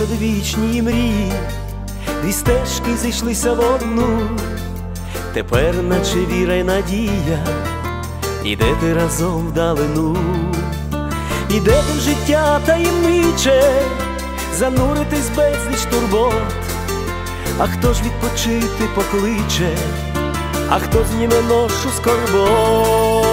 одвічні мрії, дві стежки зійшлися в одну. Тепер, наче віра й надія, ідете разом вдалину. Ідете в життя таємниче, зануритись безліч турбот. А хто ж відпочити покличе, а хто зніме ношу скорбот?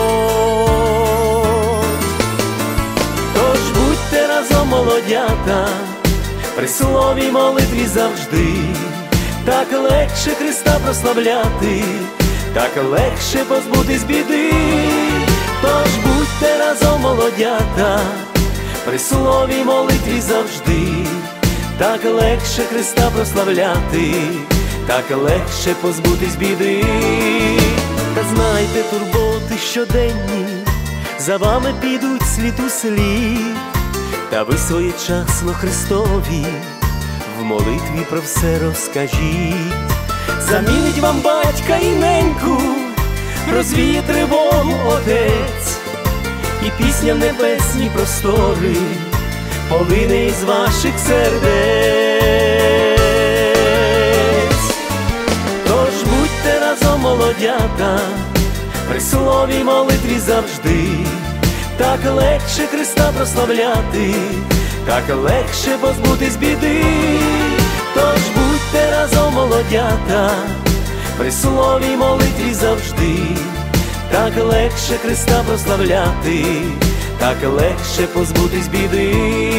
Тож будьте разом, молодята, при слові й молитві завжди. Так легше Христа прославляти, так легше позбутись біди. Тож будьте разом, молодята, при слові й молитві завжди. Так легше Христа прославляти, так легше позбутись біди. Та знайте, турботи щоденні за вами підуть слід у слід. Та ви своєчасно Христові в молитві про все розкажіть. Замінить вам батька і неньку, розвіє тривогу Отець, і пісня в небесні простори полине із ваших сердець. Тож будьте разом, молодята, при слові й молитві завжди. Так легше Христа прославляти, так легше позбутись біди. Тож будьте разом, молодята, при слові й молитві завжди. Так легше Христа прославляти, так легше позбутись біди.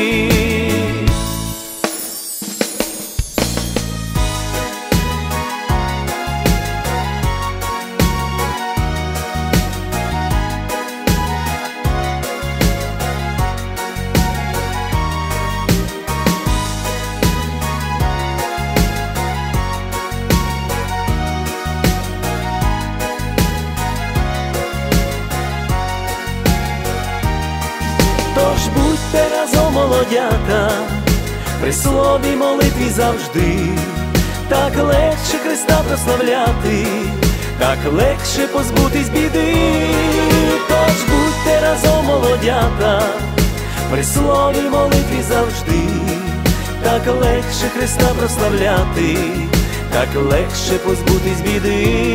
Тож будьте разом, молодята, при слові й молитві завжди. Так легше Христа прославляти, так легше позбутись біди. Тож будьте разом, молодята, при слові й молитві завжди. Так легше Христа прославляти, так легше позбутись біди.